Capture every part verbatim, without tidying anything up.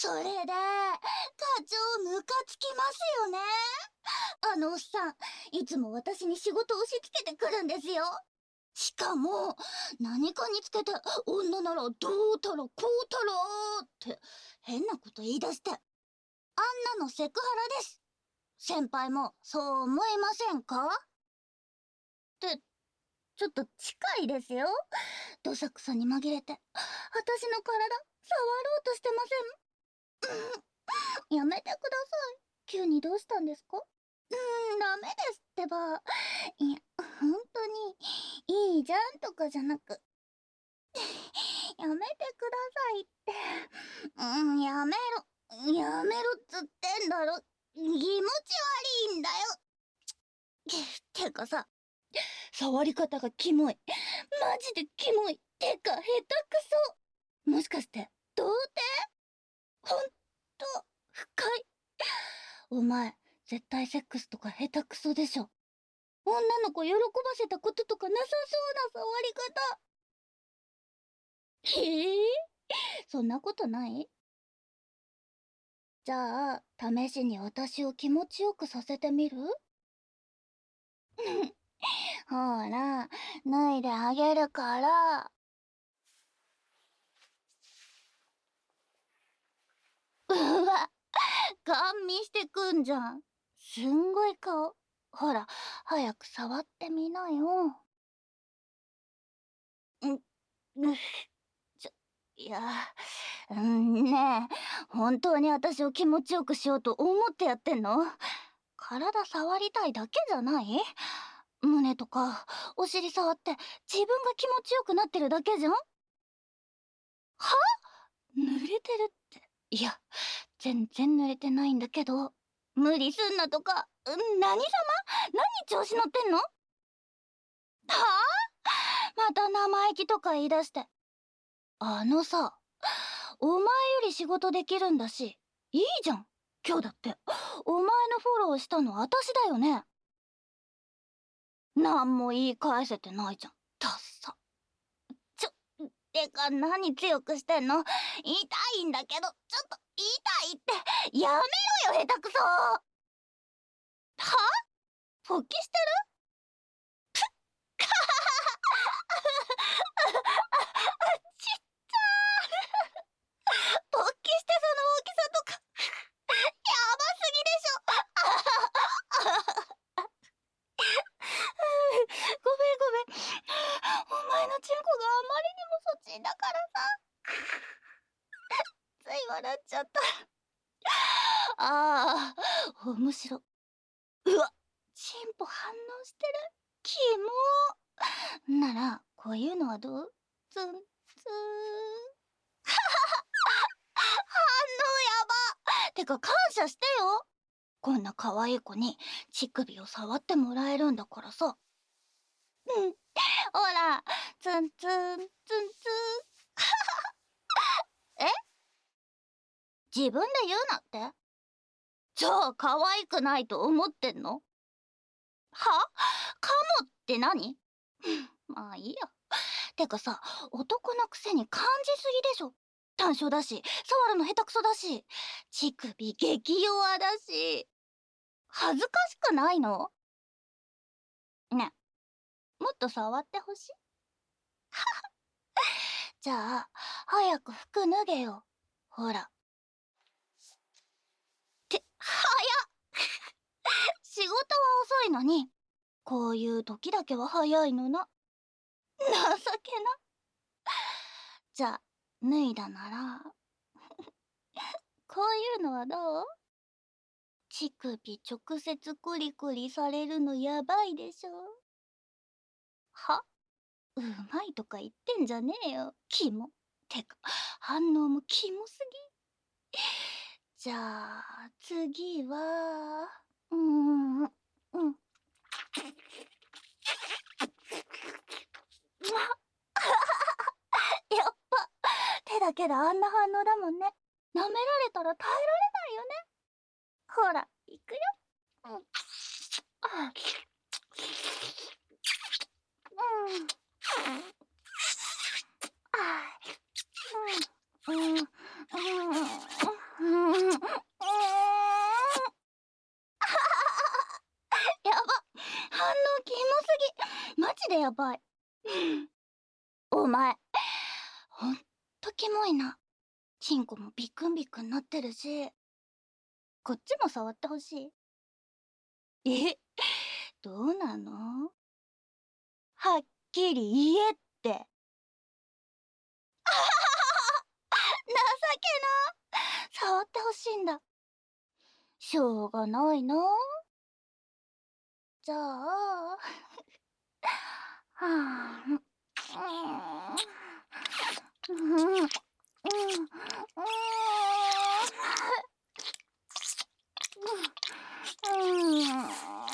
それで、課長ムカつきますよね。あのおっさん、いつも私に仕事押し付けてくるんですよ。しかも、何かにつけて、女ならどうたらこうたらって、変なこと言い出して。あんなのセクハラです。先輩もそう思いませんか？って、ちょっと近いですよ。どさくさに紛れて、私の体、触ろうとしてません？やめてください。急にどうしたんですか？うーん、ダメですってば。いや、本当に、いいじゃんとかじゃなく。やめてくださいって。うん、やめろ。やめろっつってんだろ。気持ち悪いんだよ。てかさ、触り方がキモい。マジでキモい。てか、下手くそ。もしかして、童貞？ほんと、深い。お前、絶対セックスとか下手くそでしょ。女の子喜ばせたこととかなさそうな触り方。へえ、そんなことない？じゃあ、試しに私を気持ちよくさせてみる？ほら、脱いであげるから。うわ、ガン見してくんじゃん。すんごい顔。ほら、早く触ってみなよ。ん、うっ、ちょ、いや、うんねえ、本当に私を気持ちよくしようと思ってやってんの？体触りたいだけじゃない？胸とか、お尻触って自分が気持ちよくなってるだけじゃん？は？濡れてるって。いや、全然濡れてないんだけど。無理すんなとか、うん、何様？何調子乗ってんの？はあ？また生意気とか言い出して。あのさ、お前より仕事できるんだし、いいじゃん。今日だって、お前のフォローしたの私だよね。なんも言い返せてないじゃん。ダッサ。ちょ、てか何強くしてんの？痛いんだけど、ちょっと痛いって。やめろよ、下手くそ。は？勃起してる？ちっちゃー。勃起してその大きさとかやばすぎでしょ。ごめんごめん。お前のチンコがあまりにもそっちんだからさ。つい笑っちゃった。ああ、面白。うわ、チンポ反応してる。キモ。なら、こういうのはどう？ツンツーン。反応やば。てか感謝してよ。こんな可愛い子に乳首を触ってもらえるんだからさ。うん。ほら、ツンツン、ツンツン。え？自分で言うなって？じゃあ可愛くないと思ってんの？は？カモって何？まあいいや。てかさ、男のくせに感じすぎでしょ。短所だし、触るの下手くそだし、乳首激弱だし。恥ずかしくないの？ねえ、もっと触ってほしい？じゃあ、早く服脱げよ。ほら。って早っ。仕事は遅いのに、こういう時だけは早いのな。情けな。じゃあ、脱いだならこういうのはどう？乳首直接クリクリされるのやばいでしょ。は？うまいとか言ってんじゃねえよ。キモ。てか、反応もキモすぎ。じゃあ、次は、うーん、うん。やっぱ、手だけであんな反応だもんね。舐められたら耐えられないよね。ほら、いくよ。うん。あ、うん。あ、うん。うん。うん。 やばい。お前、ほんとキモいな。チンコもビクンビクンなってるし、こっちも触ってほしい。え、どうなの？はっきり言えって。情けな。触ってほしいんだ。しょうがないな。じゃあ、はあ、うん、うん、うん、うん、うん、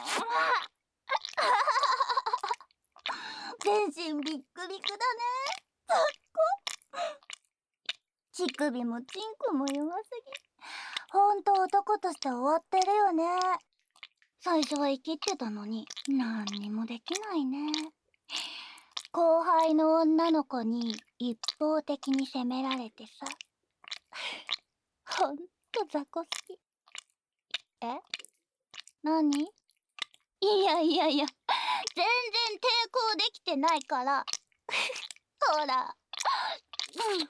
全身ビックビクだね。そっこ。乳首もチンコも弱すぎ。ほんと男として終わってるよね。最初は生きってたのに何にもできないね。後輩の女の子に一方的に責められてさ。ほんと雑魚すぎ。え？何？いやいやいや、全然抵抗できてないから。ほら。うん、うん、うん、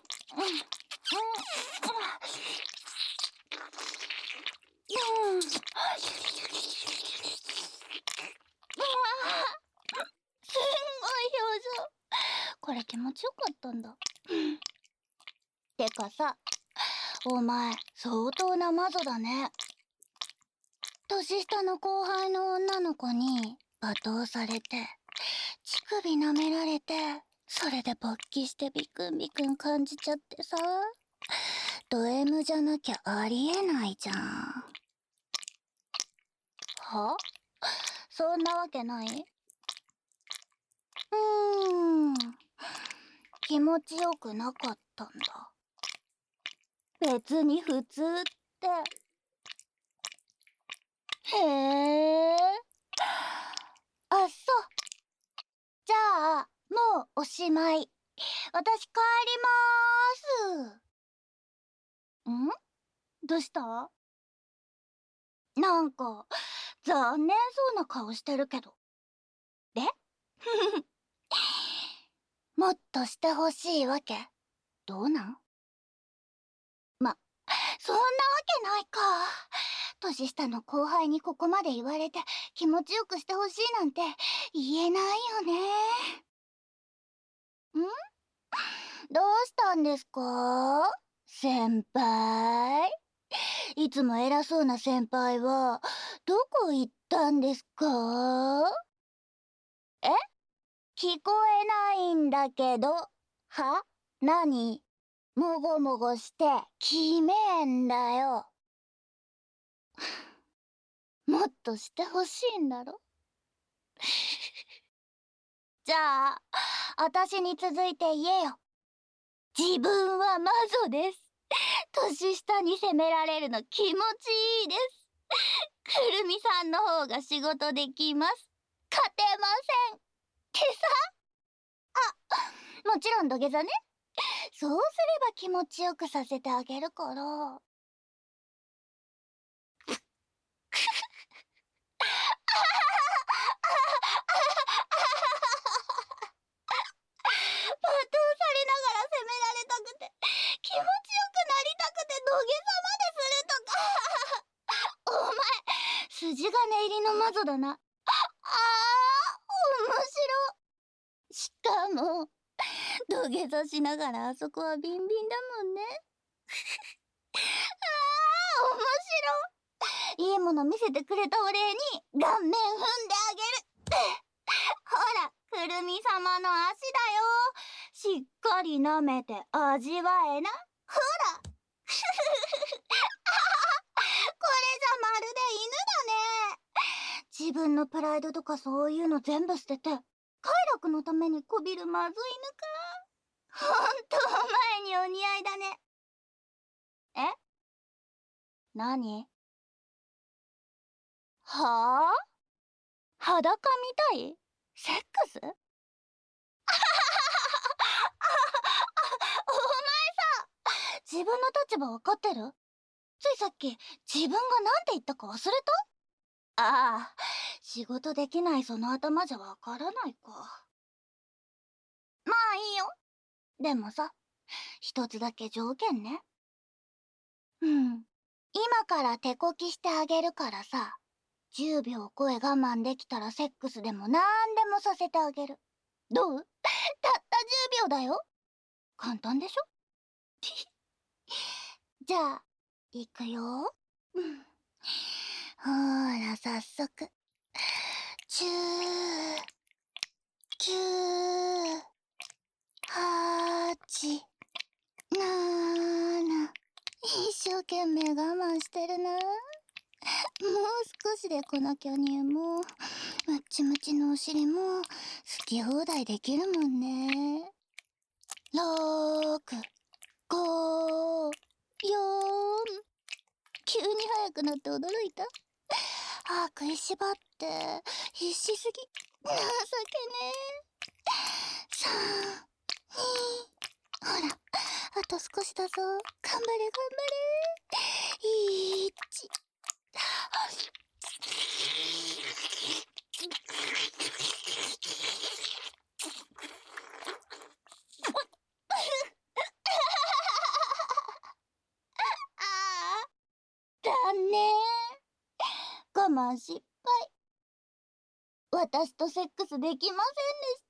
うん。うん。すんごい表情。これ気持ちよかったんだ。てかさ、お前相当な魔女だね。年下の後輩の女の子に罵倒されて、乳首舐められて、それで勃起してビクンビクン感じちゃってさ。ド M じゃなきゃありえないじゃん。は？そんなわけない？うーん。気持ちよくなかったんだ。別に普通って。へえ。あ、そう。じゃあ、もうおしまい。私帰りまーす。ん？どうした？なんか、残念そうな顔してるけど。でもっとしてほしいわけ？どうなん？ま、そんなわけないか。年下の後輩にここまで言われて気持ちよくしてほしいなんて言えないよね。ん？どうしたんですか？先輩。いつも偉そうな先輩はどこ行ったんですか？え？聞こえないんだけど。は？何？もごもごしてきめえんだよ。もっとしてほしいんだろ。じゃあ、あたしに続いて言えよ。自分は魔女です。年下に責められるの気持ちいいです。くるみさんの方が仕事できます。勝てません。ってさ。あ、もちろん土下座ね。そうすれば気持ちよくさせてあげるから。罵倒されながら責められたくて、気持ちよくなりたくて土下座までするとか。お前、筋金入りの魔女だな。ああ、面白。しかも、土下座しながらあそこはビンビンだもんね。ああ、面白。いいもの見せてくれたお礼に顔面踏んであげる。ほら、くるみ様の足だよ。しっかり舐めて味わえな。ほら。これじゃまるで犬だね。自分のプライドとかそういうの全部捨てて、快楽のためにこびるまずい犬か。ほんとお前にお似合いだね。え？何？はあ？裸みたい？セックス？お前さ、自分の立場わかってる？ついさっき自分がなんて言ったか忘れた？ああ、仕事できないその頭じゃわからないか。 まあいいよ。でもさ、一つだけ条件ね。うん。今から手こきしてあげるからさ、じゅうびょう声我慢できたらセックスでもなんでもさせてあげる。どう？たったじゅうびょうだよ。簡単でしょ？じゃあ、いくよ。うん。ほーら、早速。チュー、キュー、はち、なな。一生懸命我慢してるな。もう少しでこの巨乳も、ムッチムチのお尻も、好き放題できるもんね。ろく、ご、よん。急に速くなって驚いた。ああ、食いしばって必死すぎ。情けねえ。さん、に、ほら、あと少しだぞ。頑張れ頑張れ。いち。ああ、残念。我慢失敗。私とセックスできませんでした。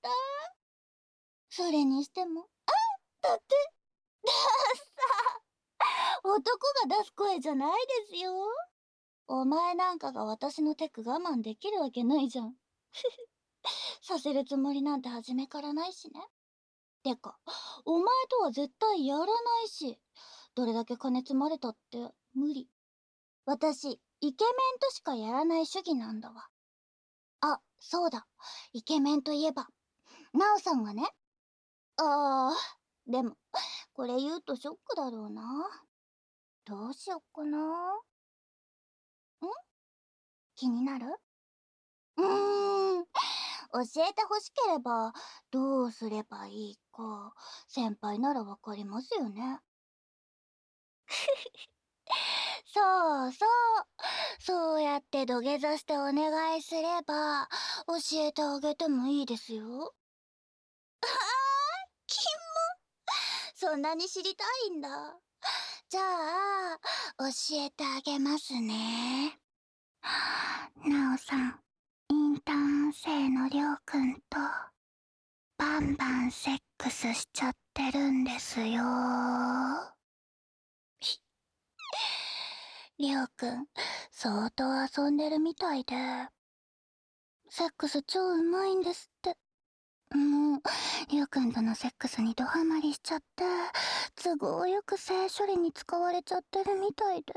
それにしても、あ、だって、ダッサ。男が出す声じゃないですよ。お前なんかが私のテク我慢できるわけないじゃん。させるつもりなんて初めからないしね。てか、お前とは絶対やらないし、どれだけ金積まれたって無理。私、イケメンとしかやらない主義なんだわ。あ、そうだ。イケメンといえば、ナオさんがね。ああ、でも、これ言うとショックだろうな。どうしよっかな。ん？気になる？うーん。教えてほしければ、どうすればいいか、先輩ならわかりますよね。そうそう。そうやって土下座してお願いすれば、教えてあげてもいいですよ。あー、キモ。そんなに知りたいんだ。じゃあ、教えてあげますね。なおさん、インターン生のりょうくんと、バンバンセックスしちゃってるんですよ。りょうくん、相当遊んでるみたいで、セックス超うまいんですって。もう、りょうくんとのセックスにドハマりしちゃって、都合よく性処理に使われちゃってるみたいで。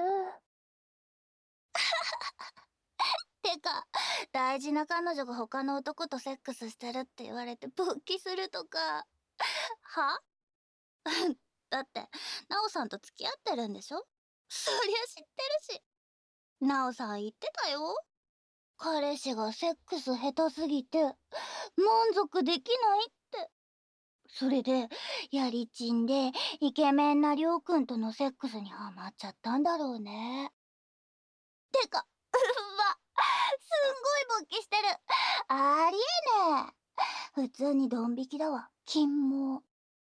てか、大事な彼女が他の男とセックスしてるって言われて勃起するとか、は？だって、ナオさんと付き合ってるんでしょ？そりゃ知ってるし。ナオさん言ってたよ。彼氏がセックス下手すぎて、満足できないって。それで、やりちんで、イケメンなりょうくんとのセックスにハマっちゃったんだろうね。てか、うわ、すんごい勃起してる。ありえねえ。普通にドン引きだわ。金毛。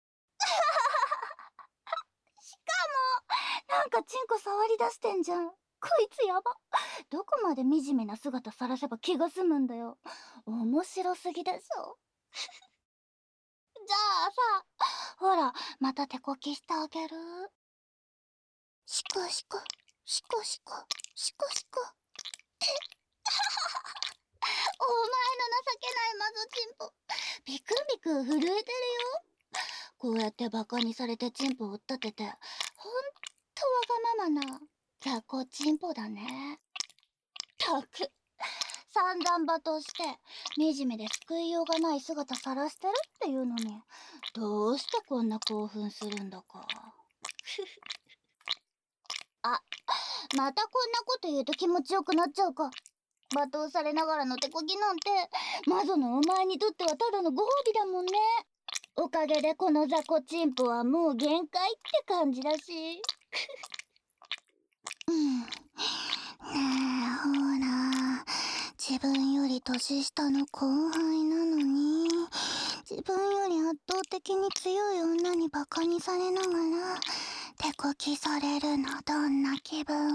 しかも、なんかチンコ触り出してんじゃん。こいつやば。どこまで惨めな姿さらせば気が済むんだよ。面白すぎでしょ。じゃあさ、ほら、また手こきしてあげる。シコシコ、シコシコ、シコシコ。お前の情けないマゾチンポ。ビクンビクン震えてるよ。こうやってバカにされてチンポを追っ立てて、ほんとわがままな雑魚チンポだね。たく、散々罵倒して、惨めで救いようがない姿さらしてるっていうのに、どうしてこんな興奮するんだか。あ、またこんなこと言うと気持ちよくなっちゃうか。罵倒されながらの手こぎなんて、マゾのお前にとってはただのご褒美だもんね。おかげでこの雑魚チンポはもう限界って感じだし。うん。ねえ、ほら。自分より年下の後輩なのに、自自分より圧倒的に強い女にバカにされながら手こきされるのどんな気分？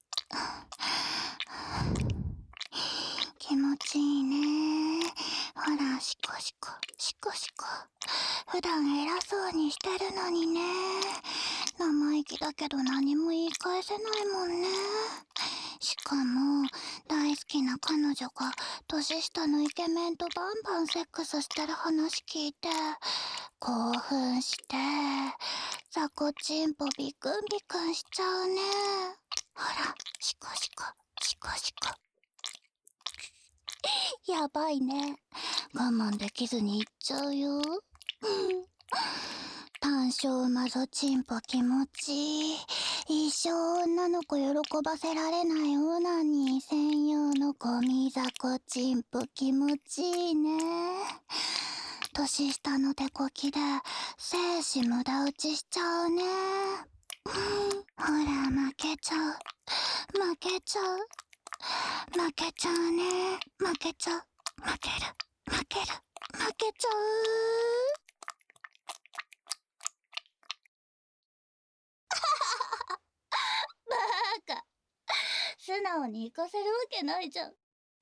気持ちいいね。ほら、シコシコシコシコ。普段偉そうにしてるのにね。生意気だけど何も言い返せないもんね。しかも大好きな彼女が年下のイケメンとバンバンセックスしてる話聞いて興奮してザコチンポビクンビクンしちゃうね。ほら、シコシコシコシコ。やばいね。我慢できずに行っちゃうよ。単勝マゾチンポ気持ちいい。一生女の子喜ばせられないオナニー専用のゴミザコチンポ気持ちいいね。年下の手こきで精子無駄打ちしちゃうね。ほら、負けちゃう負けちゃう負けちゃうね。負けちゃう負ける負ける負けちゃう。バカ、素直に行かせるわけないじゃん。すん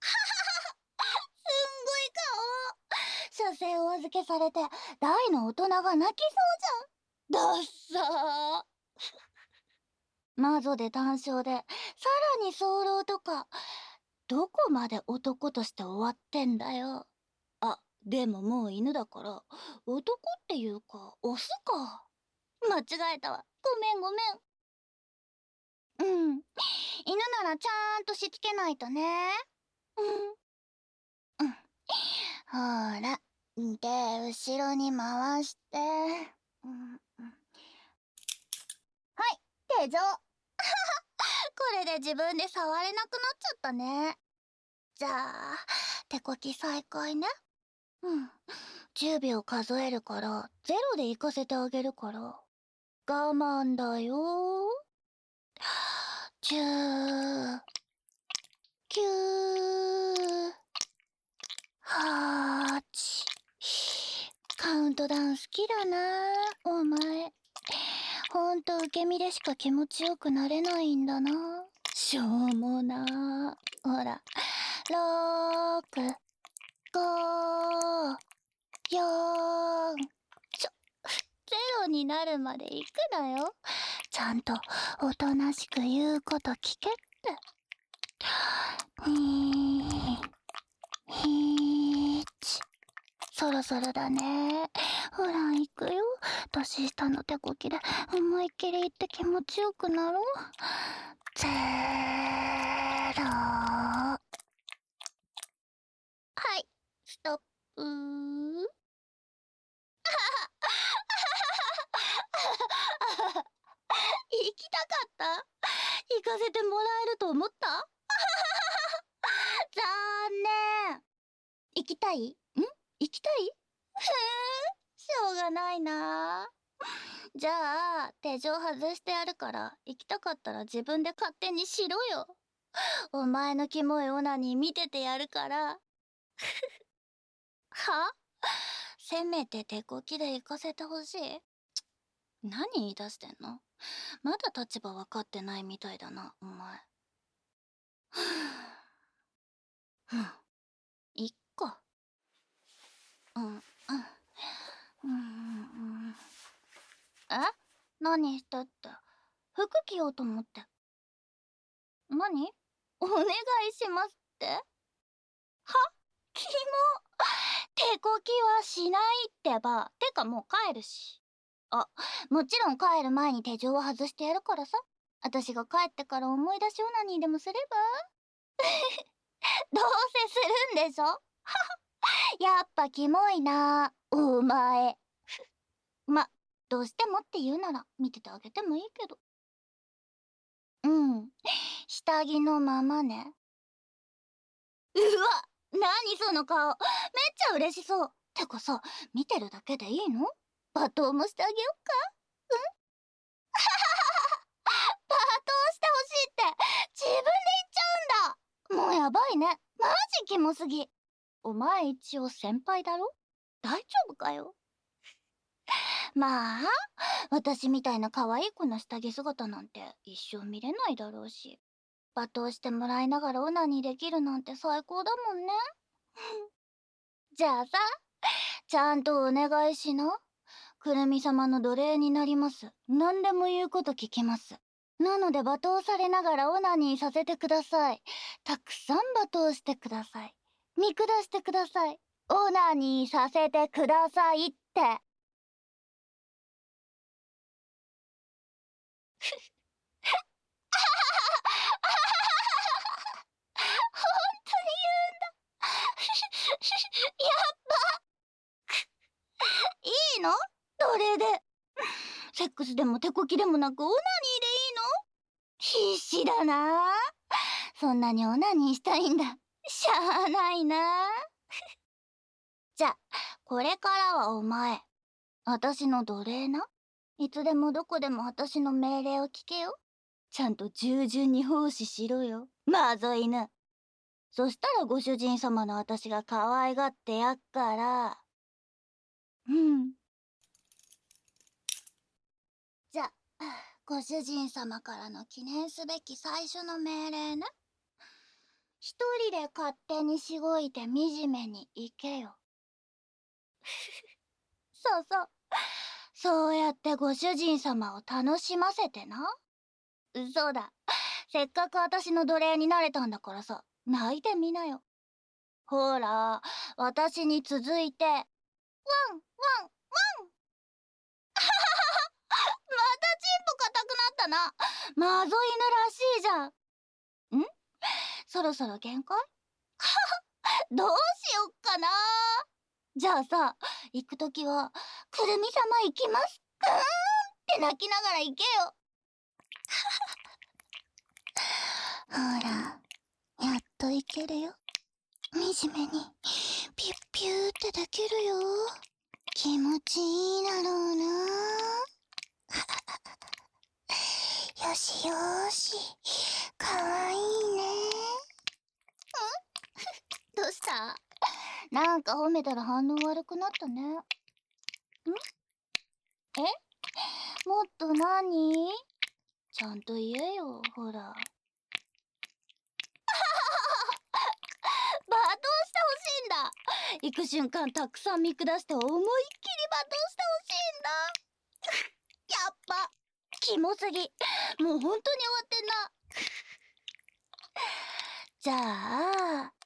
ごい顔。射精をお預けされて大の大人が泣きそうじゃん。ダッサー。マゾで単勝でさらに早漏とか、どこまで男として終わってんだよ。あ、でももう犬だから男っていうかオスか。間違えたわ、ごめんごめん。うん、犬ならちゃんとしつけないとね。うんうん。ほら、で後ろに回して、うんうん、はい、手錠。これで自分で触れなくなっちゃったね。じゃあ手こき再開ね。うん、じゅうびょう数えるからゼロで行かせてあげるから我慢だよ。じゅう、きゅう、はち。カウントダウン好きだなお前。ほんと受け身でしか気持ちよくなれないんだな。しょうもな。ほら、ろく、ご、よん。ちょ、ゼロになるまで行くなよ。ちゃんとおとなしく言うこと聞けって。に、いち。そろそろだね。ほら、行くよ。年下の手こきで思いっきり言って気持ちよくなろう。ゼロ。はい、ストップー。行きたかった？行かせてもらえると思った？残念。行きたい？ん？行きたい？ふーん、しょうがないな。じゃあ手錠外してやるから行きたかったら自分で勝手にしろよ。お前のキモいオナニー見ててやるから。は？せめて手こきで行かせてほしい。何言い出してんの？まだ立場分かってないみたいだなお前。うん、いっか。うんうんうんうん。え？何してって？服着ようと思って。何？お願いしますって？は？キモ。手こきはしないってば。てかもう帰るし。あ、もちろん帰る前に手錠を外してやるからさ。私が帰ってから思い出しオナニーでもすれば？どうせするんでしょ？やっぱキモいなお前。ま、どうしてもって言うなら見ててあげてもいいけど。うん、下着のままね。うわ、何その顔。めっちゃ嬉しそう。てかさ、見てるだけでいいの？罵倒もしてあげよっか？うん？罵倒してほしいって自分で言っちゃうんだ。もうやばいね。マジキモすぎ。お前一応先輩だろ？ 大丈夫かよ。まあ、私みたいな可愛い子の下着姿なんて一生見れないだろうし、罵倒してもらいながらオナニーできるなんて最高だもんね。じゃあさ、ちゃんとお願いしな。くるみ様の奴隷になります。何でも言うこと聞きます。なので罵倒されながらオナニーさせてください。たくさん罵倒してください。見下してください。オナニーさせてくださいって。本当に言うんだ。やっば。いいの？奴隷で。セックスでも手こきでもなくオナニーでいいの？必死だな。そんなにオナニーしたいんだ。しゃあないな。じゃ、これからはお前、私の奴隷な。いつでもどこでも私の命令を聞けよ。ちゃんと従順に奉仕しろよ、マゾ犬。そしたらご主人様の私が可愛がってやっから。うん。じゃ、ご主人様からの記念すべき最初の命令ね。一人で勝手にしごいて惨めに行けよ。そうそう。そうやってご主人様を楽しませてな。そうだ。せっかく私の奴隷になれたんだからさ、泣いてみなよ。ほら、私に続いて、ワン、ワン、ワン。またチンポ硬くなったな。マゾ犬らしいじゃん。ん？そろそろ限界？どうしよっかな。じゃあさ、行くときは、くるみ様行きます。くーんって泣きながら行けよ。ほら、やっと行けるよ。惨めに、ピュッピューってできるよ。気持ちいいだろうな。よしよーし、かわいいね。ん？どうした？なんか褒めたら反応悪くなったね。ん？え？もっと何？ちゃんと言えよ、ほら。罵倒してほしいんだ。行く瞬間たくさん見下して思いっきり罵倒してほしいんだ。やっぱキモすぎ。もう本当に終わってんな。じゃあ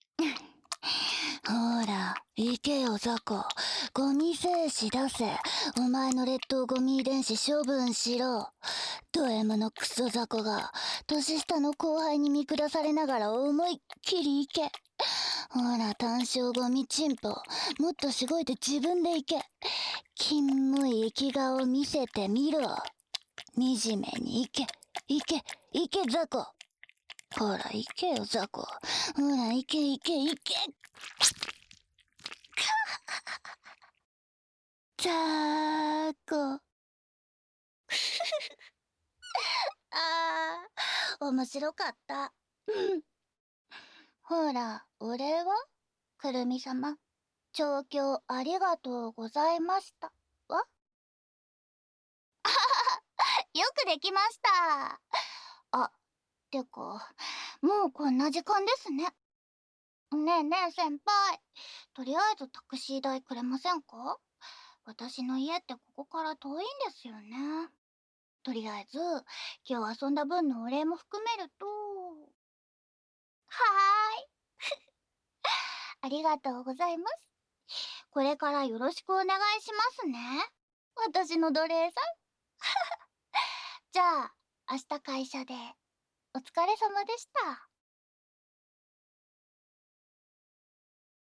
ほら行けよザコ。ゴミ精子出せ。お前の劣等ゴミ遺伝子処分しろ。ド M のクソザコが年下の後輩に見下されながら思いっきり行け。ほら単勝ゴミチンポ、もっとしごいて自分で行け。キモい生き顔見せてみろ。惨めに行け行け行けザコ。ほら行けよザコ。ほら行け行け行け。ザーコ。あー、面白かった。ほら、お礼は？くるみ様、調教ありがとうございました。わ？よくできました。あ、てか、もうこんな時間ですね。ねえねえ先輩、とりあえずタクシー代くれませんか？私の家ってここから遠いんですよね。とりあえず、今日遊んだ分のお礼も含めると。はーい。ありがとうございます。これからよろしくお願いしますね。私の奴隷さん。じゃあ、明日会社でお疲れ様でした。